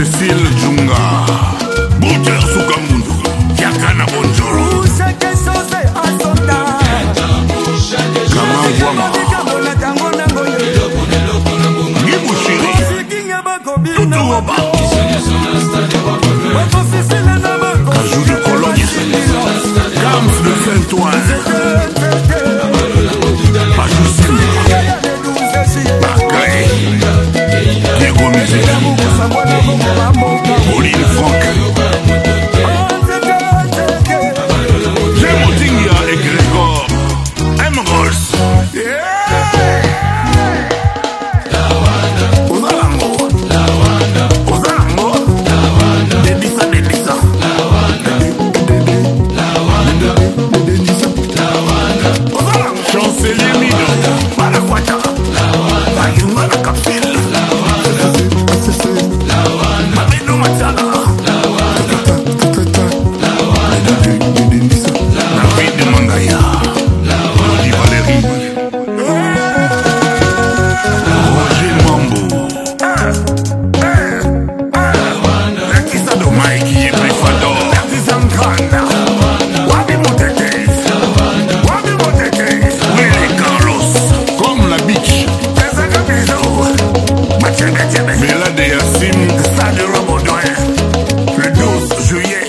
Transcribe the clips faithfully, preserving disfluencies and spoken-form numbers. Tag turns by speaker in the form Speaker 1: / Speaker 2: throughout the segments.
Speaker 1: Cécile Djunga Bouter Sukamundu Yakana Bonjoro Kamangwama Gibushiri Tutuoba Cajou de Cologne Gams de Saint-Ouen Pajoussine Bagay Diego Musée Pauline Franck Gémotingia et Grégor M. Rolls Ozalango Ozalango Dedisa Dedisa Chancelier Mido Malakwata Bayuma la Capille Mabeno Matala David de Mangaya Lodi Valérie Roger Mambo Lakisa de Mike Prefador Zanganda Wabi Motekes Wabi Motekes Willy Carlos Comme la beach Bella de Yassim Stade Rabodoin Le douze juillet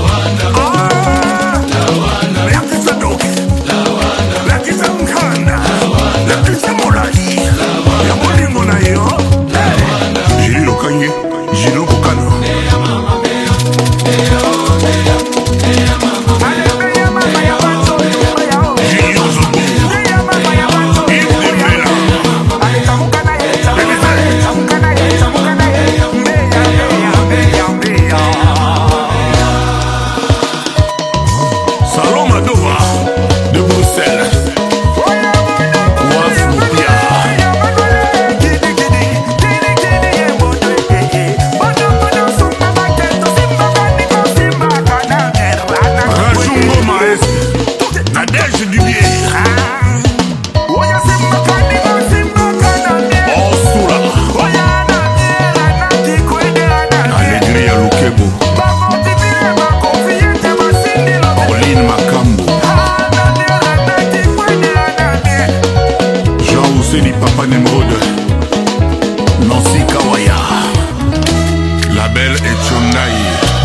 Speaker 1: L'artiste Doc L'artiste Nkanda L'artiste Molali Yaboli Monayo Gilles Lokanye Gilles Kokano Gilles Zobo Yves Dembela Salom Adova de Bruxelles Ouaf Moupia Rajungo Maes Nadège Dubier Osula Alegria Lukebo Pauline Makambo Jean-Ousséni Papa Nemrod Nancy Kawaya La Belle et Chondaï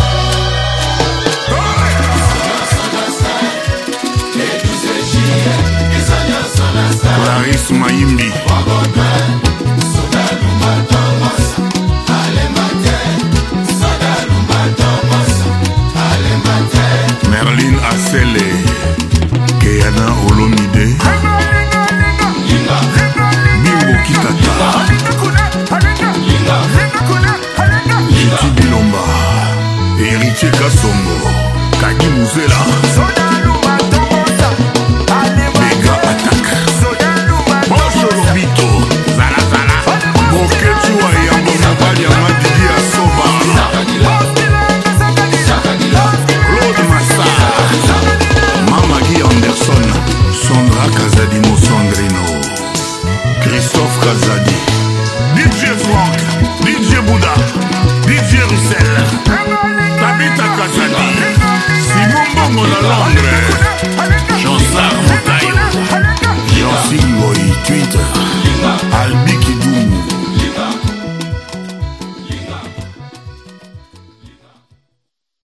Speaker 1: Clarisse Maïmbi Merlin Assele Keana Olomide Bimbo Kitata Jiti Bilomba Héritier Kassongo Kagi Mouzela